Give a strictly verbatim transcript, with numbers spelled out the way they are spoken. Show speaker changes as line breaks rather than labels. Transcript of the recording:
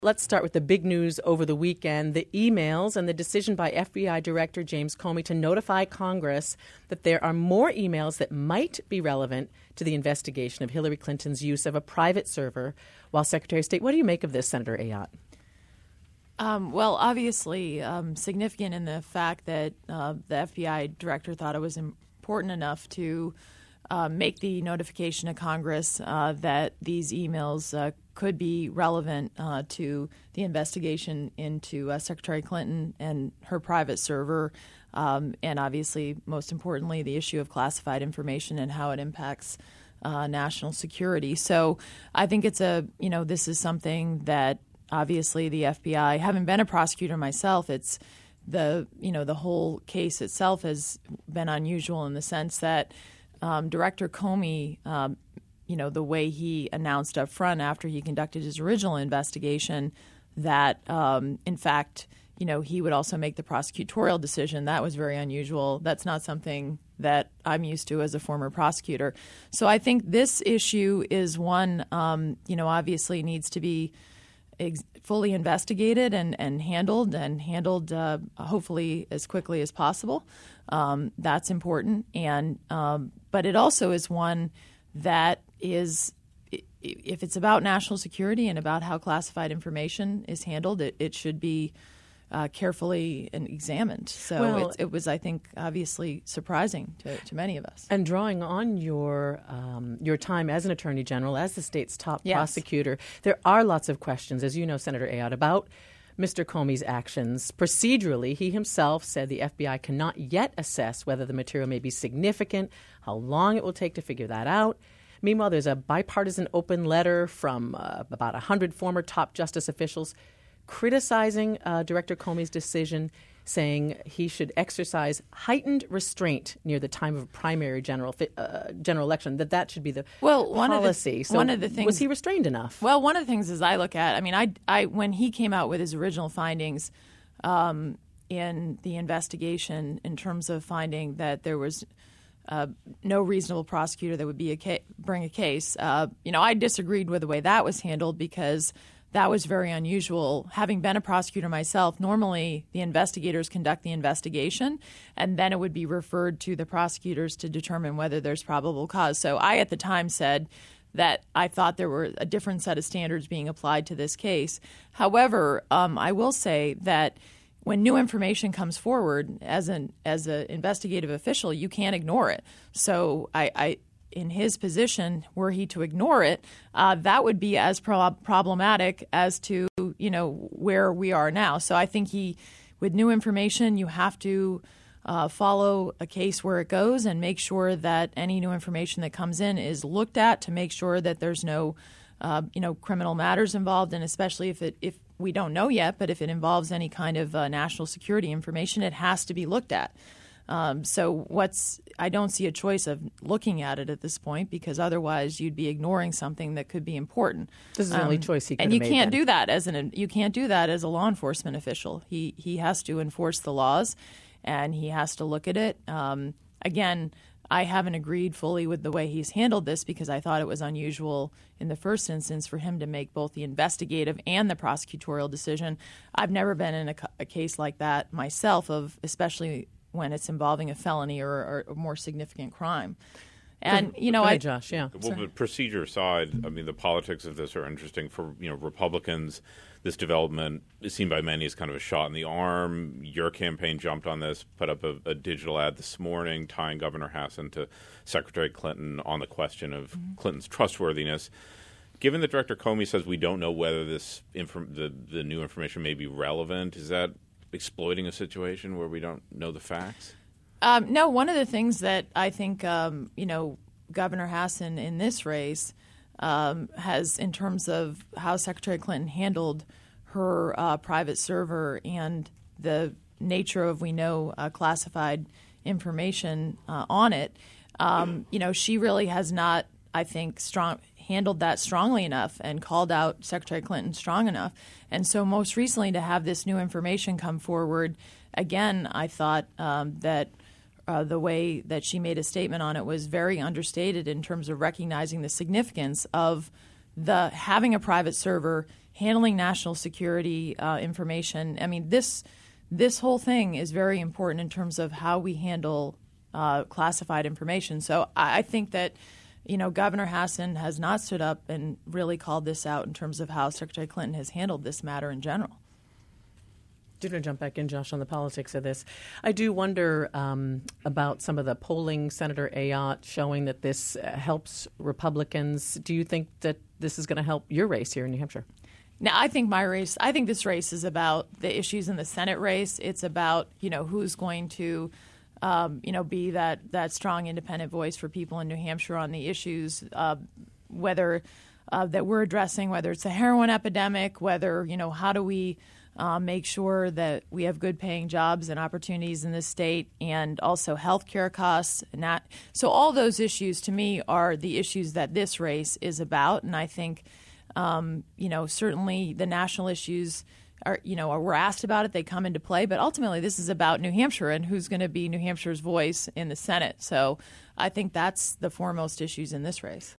Let's start with the big news over the weekend, the emails and the decision by F B I Director James Comey to notify Congress that there are more emails that might be relevant to the investigation of Hillary Clinton's use of a private server while Secretary of State. What do you make of this, Senator Ayotte?
Um, well, obviously um, significant in the fact that uh, the F B I Director thought it was important enough to uh, make the notification to Congress uh, that these emails uh, could be relevant uh, to the investigation into uh, Secretary Clinton and her private server, um, and obviously, most importantly, the issue of classified information and how it impacts uh, national security. So I think it's a, you know, this is something that obviously the F B I, having been a prosecutor myself, it's the, you know, the whole case itself has been unusual in the sense that um, Director Comey, um, you know, the way he announced up front after he conducted his original investigation that, um, in fact, you know, he would also make the prosecutorial decision. That was very unusual. That's not something that I'm used to as a former prosecutor. So I think this issue is one, um, you know, obviously needs to be ex- fully investigated and, and handled and handled uh, hopefully as quickly as possible. Um, that's important. And um, but it also is one that is, if it's about national security and about how classified information is handled, it, it should be uh, carefully and examined. So
well,
it, it was, I think, obviously surprising to, to many of us.
And drawing on your um, your time as an attorney general, as the state's top yes. prosecutor, there are lots of questions, as you know, Senator Ayotte, about Mister Comey's actions. Procedurally, he himself said the F B I cannot yet assess whether the material may be significant, how long it will take to figure that out. Meanwhile, there's a bipartisan open letter from uh, about one hundred former top justice officials criticizing uh, Director Comey's decision, saying he should exercise heightened restraint near the time of a primary general uh, general election, that that should be the
well, one
policy.
Of the,
so
one of the things,
was he restrained enough?
Well, one of the things is I look at, I mean, I, I when he came out with his original findings um, in the investigation in terms of finding that there was Uh, no reasonable prosecutor that would be a ca- bring a case. Uh, you know, I disagreed with the way that was handled because that was very unusual. Having been a prosecutor myself, normally the investigators conduct the investigation, and then it would be referred to the prosecutors to determine whether there's probable cause. So I, at the time, said that I thought there were a different set of standards being applied to this case. However, um, I will say that when new information comes forward, as an as an investigative official, you can't ignore it. So, I, I in his position, were he to ignore it, uh, that would be as pro- problematic as to you know where we are now. So, I think he, with new information, you have to uh, follow a case where it goes and make sure that any new information that comes in is looked at to make sure that there's no uh, you know criminal matters involved, and especially if it if we don't know yet, but if it involves any kind of uh, national security information, it has to be looked at. Um, so what's I don't see a choice of looking at it at this point because otherwise you'd be ignoring something that could be important.
This is the um, only choice he could
and
have
you
made
can't
then.
do that as an you can't do that as a law enforcement official. He he has to enforce the laws, and he has to look at it. Um, again, I haven't agreed fully with the way he's handled this because I thought it was unusual in the first instance for him to make both the investigative and the prosecutorial decision. I've never been in a, a case like that myself, of especially when it's involving a felony or, or a more significant crime. And you know,
Go
I,
ahead, Josh, yeah.
Well, the procedure aside, I mean, the politics of this are interesting. For you know, Republicans, this development is seen by many as kind of a shot in the arm. Your campaign jumped on this, put up a, a digital ad this morning tying Governor Hassan to Secretary Clinton on the question of mm-hmm. Clinton's trustworthiness. Given that Director Comey says we don't know whether this inf- the the new information may be relevant, is that exploiting a situation where we don't know the facts?
Um, no, one of the things that I think, um, you know, Governor Hassan in this race um, has, in terms of how Secretary Clinton handled her uh, private server and the nature of, we know, uh, classified information uh, on it, um, you know, she really has not, I think, strong handled that strongly enough and called out Secretary Clinton strong enough. And so most recently to have this new information come forward, again, I thought um, that Uh, the way that she made a statement on it was very understated in terms of recognizing the significance of the having a private server handling national security uh, information. I mean, this this whole thing is very important in terms of how we handle uh, classified information. So I, I think that, you know, Governor Hassan has not stood up and really called this out in terms of how Secretary Clinton has handled this matter in general.
I'm going to jump back in, Josh, on the politics of this. I do wonder um, about some of the polling, Senator Ayotte, showing that this uh, helps Republicans. Do you think that this is going to help your race here in New Hampshire?
Now, I think my race, I think this race is about the issues in the Senate race. It's about, you know, who's going to, um, you know, be that, that strong independent voice for people in New Hampshire on the issues, uh, whether uh, that we're addressing, whether it's the heroin epidemic, whether, you know, how do we uh, make sure that we have good paying jobs and opportunities in this state, and also health care costs. And that, so all those issues to me are the issues that this race is about. And I think Um, you know, certainly the national issues are, you know, are, we're asked about it. They come into play. But ultimately, this is about New Hampshire and who's going to be New Hampshire's voice in the Senate. So I think that's the foremost issues in this race.